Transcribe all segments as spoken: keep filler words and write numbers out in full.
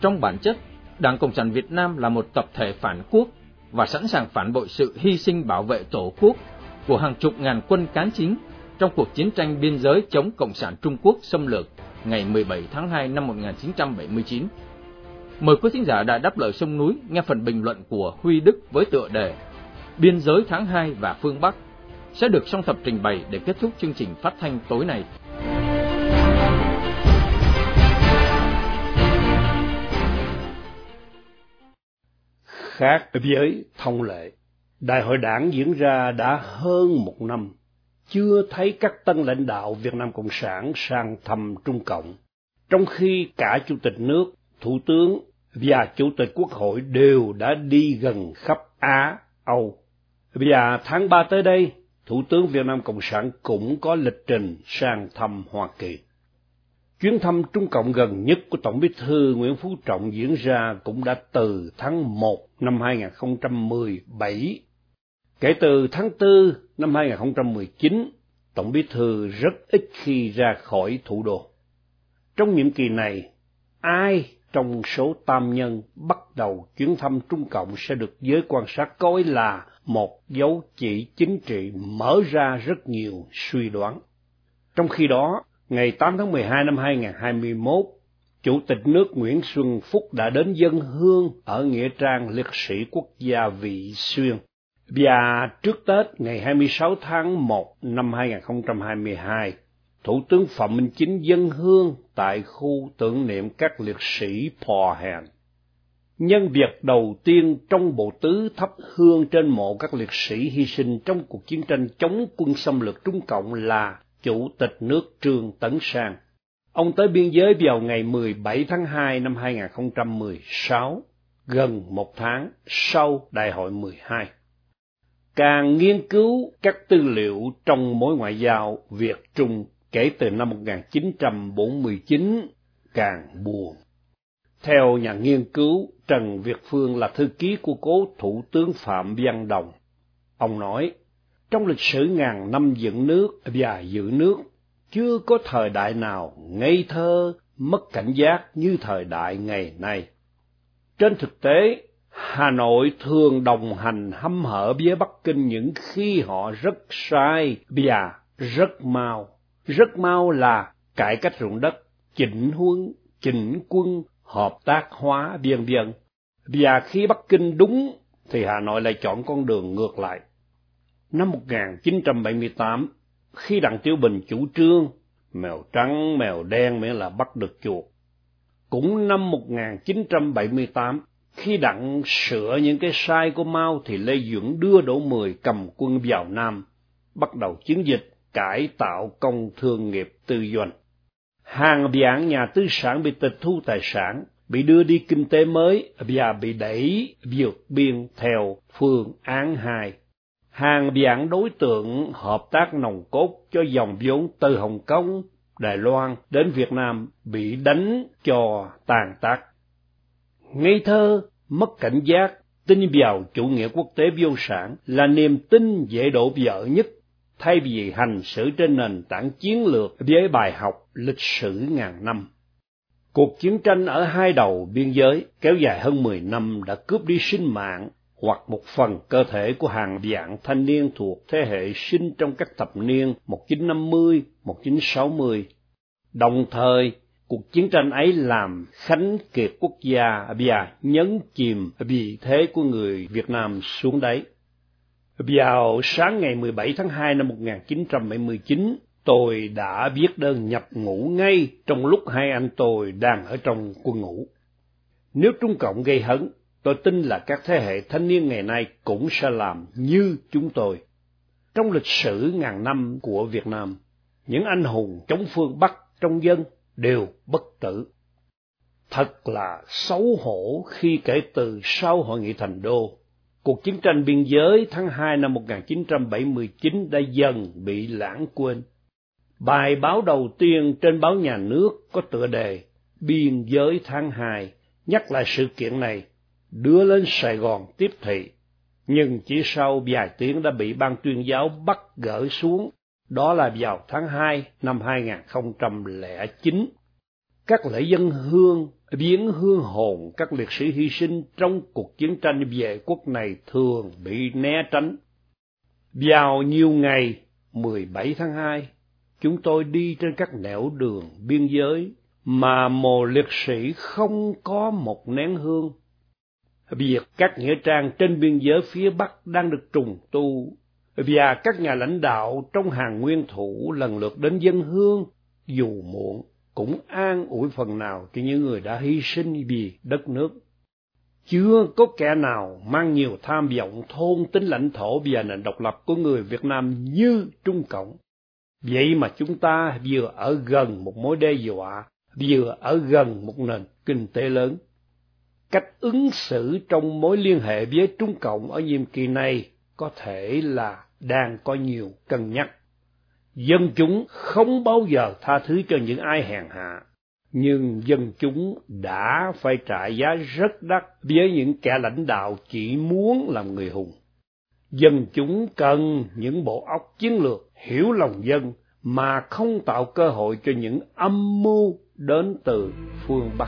Trong bản chất, Đảng Cộng sản Việt Nam là một tập thể phản quốc và sẵn sàng phản bội sự hy sinh bảo vệ Tổ quốc của hàng chục ngàn quân cán chính trong cuộc chiến tranh biên giới chống Cộng sản Trung Quốc xâm lược ngày mười bảy tháng hai năm một nghìn chín trăm bảy mươi chín. Mời quý thính giả Đài Đáp Lời Sông Núi nghe phần bình luận của Huy Đức với tựa đề Biên giới tháng hai và phương Bắc sẽ được song thập trình bày để kết thúc chương trình phát thanh tối nay. Khác với thông lệ, Đại hội Đảng diễn ra đã hơn một năm, chưa thấy các tân lãnh đạo Việt Nam Cộng sản sang thăm Trung Cộng, trong khi cả Chủ tịch nước, Thủ tướng và Chủ tịch Quốc hội đều đã đi gần khắp Á, Âu. Và tháng ba tới đây, Thủ tướng Việt Nam Cộng sản cũng có lịch trình sang thăm Hoa Kỳ. Chuyến thăm Trung Cộng gần nhất của Tổng Bí thư Nguyễn Phú Trọng diễn ra cũng đã từ tháng một năm hai nghìn không trăm mười bảy. Kể từ tháng tư năm hai nghìn không trăm mười chín, Tổng Bí thư rất ít khi ra khỏi thủ đô. Trong nhiệm kỳ này, ai trong số tam nhân bắt đầu chuyến thăm Trung Cộng sẽ được giới quan sát coi là một dấu chỉ chính trị mở ra rất nhiều suy đoán. Trong khi đó, ngày tám tháng mười hai năm hai nghìn không trăm hai mươi mốt, Chủ tịch nước Nguyễn Xuân Phúc đã đến dâng hương ở Nghĩa trang Liệt sĩ Quốc gia Vị Xuyên. Và trước Tết ngày hai mươi sáu tháng một năm hai nghìn không trăm hai mươi hai, Thủ tướng Phạm Minh Chính dâng hương tại khu tưởng niệm các liệt sĩ Pò Hèn. Nhân việc đầu tiên trong bộ tứ thắp hương trên mộ các liệt sĩ hy sinh trong cuộc chiến tranh chống quân xâm lược Trung Cộng là Chủ tịch nước Trương Tấn Sang. Ông tới biên giới vào ngày mười bảy tháng hai năm hai nghìn không trăm mười sáu, gần một tháng sau Đại hội mười hai. Càng nghiên cứu các tư liệu trong mối ngoại giao Việt-Trung kể từ năm một nghìn chín trăm bốn mươi chín, càng buồn. Theo nhà nghiên cứu Trần Việt Phương là thư ký của cố Thủ tướng Phạm Văn Đồng, ông nói, trong lịch sử ngàn năm dựng nước và giữ nước, chưa có thời đại nào ngây thơ, mất cảnh giác như thời đại ngày nay. Trên thực tế, Hà Nội thường đồng hành hăm hở với Bắc Kinh những khi họ rất sai và rất mau. Rất mau là cải cách ruộng đất, chỉnh huấn, chỉnh quân, hợp tác hóa, vân vân. Và khi Bắc Kinh đúng thì Hà Nội lại chọn con đường ngược lại. Năm một nghìn chín trăm bảy mươi tám, khi Đặng Tiểu Bình chủ trương mèo trắng mèo đen miễn là bắt được chuột. Cũng năm một nghìn chín trăm bảy mươi tám, khi Đặng sửa những cái sai của Mao thì Lê Duẩn đưa Đỗ Mười cầm quân vào Nam, bắt đầu chiến dịch cải tạo công thương nghiệp tư doanh. Hàng vạn nhà tư sản bị tịch thu tài sản, bị đưa đi kinh tế mới và bị đẩy vượt biên theo phương án hai. Hàng vạn đối tượng hợp tác nòng cốt cho dòng vốn từ Hồng Kông, Đài Loan đến Việt Nam bị đánh cho tàn tác. Ngây thơ, mất cảnh giác, tin vào chủ nghĩa quốc tế vô sản là niềm tin dễ đổ vỡ nhất, thay vì hành xử trên nền tảng chiến lược với bài học lịch sử ngàn năm. Cuộc chiến tranh ở hai đầu biên giới kéo dài hơn mười năm đã cướp đi sinh mạng hoặc một phần cơ thể của hàng vạn thanh niên thuộc thế hệ sinh trong các thập niên một nghìn chín trăm năm mươi, một nghìn chín trăm sáu mươi. Đồng thời, cuộc chiến tranh ấy làm khánh kiệt quốc gia và nhấn chìm vị thế của người Việt Nam xuống đáy. Vào sáng ngày mười bảy tháng hai năm một nghìn chín trăm bảy mươi chín, tôi đã viết đơn nhập ngũ ngay trong lúc hai anh tôi đang ở trong quân ngũ. Nếu Trung Cộng gây hấn, tôi tin là các thế hệ thanh niên ngày nay cũng sẽ làm như chúng tôi. Trong lịch sử ngàn năm của Việt Nam, những anh hùng chống phương Bắc trong dân đều bất tử. Thật là xấu hổ khi kể từ sau Hội nghị Thành Đô, cuộc chiến tranh biên giới tháng hai năm một nghìn chín trăm bảy mươi chín đã dần bị lãng quên. Bài báo đầu tiên trên báo nhà nước có tựa đề Biên giới tháng hai nhắc lại sự kiện này, đưa lên Sài Gòn tiếp thị, nhưng chỉ sau vài tiếng đã bị ban tuyên giáo bắt gỡ xuống, đó là vào tháng hai năm hai nghìn không trăm lẻ chín. các lễ dân hương viếng hương hồn các liệt sĩ hy sinh trong cuộc chiến tranh vệ quốc này thường bị né tránh. Vào nhiều ngày mười bảy tháng hai, chúng tôi đi trên các nẻo đường biên giới mà mồ liệt sĩ không có một nén hương. Việc các nghĩa trang trên biên giới phía Bắc đang được trùng tu, và các nhà lãnh đạo trong hàng nguyên thủ lần lượt đến dân hương, dù muộn cũng an ủi phần nào cho những người đã hy sinh vì đất nước. Chưa có kẻ nào mang nhiều tham vọng thôn tính lãnh thổ và nền độc lập của người Việt Nam như Trung Cộng. Vậy mà chúng ta vừa ở gần một mối đe dọa, vừa ở gần một nền kinh tế lớn. Cách ứng xử trong mối liên hệ với Trung Cộng ở nhiệm kỳ này có thể là đang có nhiều cân nhắc. Dân chúng không bao giờ tha thứ cho những ai hèn hạ, nhưng dân chúng đã phải trả giá rất đắt với những kẻ lãnh đạo chỉ muốn làm người hùng. Dân chúng cần những bộ óc chiến lược, hiểu lòng dân mà không tạo cơ hội cho những âm mưu đến từ phương Bắc.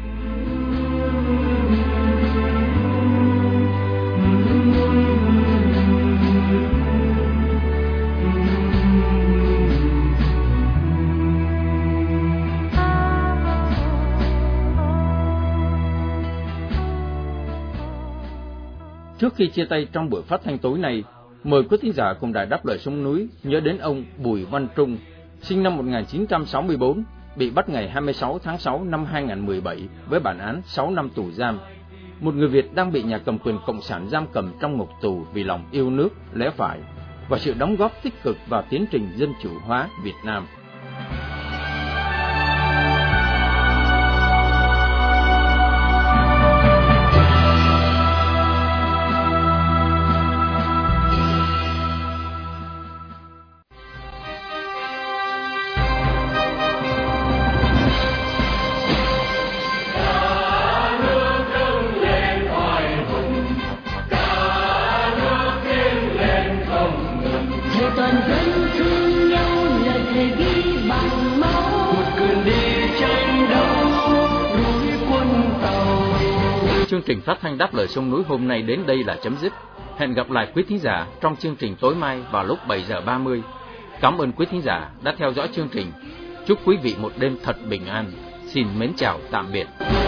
Trước khi chia tay trong buổi phát thanh tối nay, mời quý thính giả cùng Đài Đáp Lời Sông Núi nhớ đến ông Bùi Văn Trung, sinh năm một nghìn chín trăm sáu mươi tư, bị bắt ngày hai mươi sáu tháng sáu năm hai nghìn không trăm mười bảy với bản án sáu năm tù giam. Một người Việt đang bị nhà cầm quyền Cộng sản giam cầm trong ngục tù vì lòng yêu nước, lẽ phải và sự đóng góp tích cực vào tiến trình dân chủ hóa Việt Nam. Chương trình phát thanh Đáp Lời Sông Núi hôm nay đến đây là chấm dứt. Hẹn gặp lại quý thính giả trong chương trình tối mai vào lúc bảy giờ ba mươi. Cảm ơn quý thính giả đã theo dõi chương trình. Chúc quý vị một đêm thật bình an. Xin mến chào tạm biệt.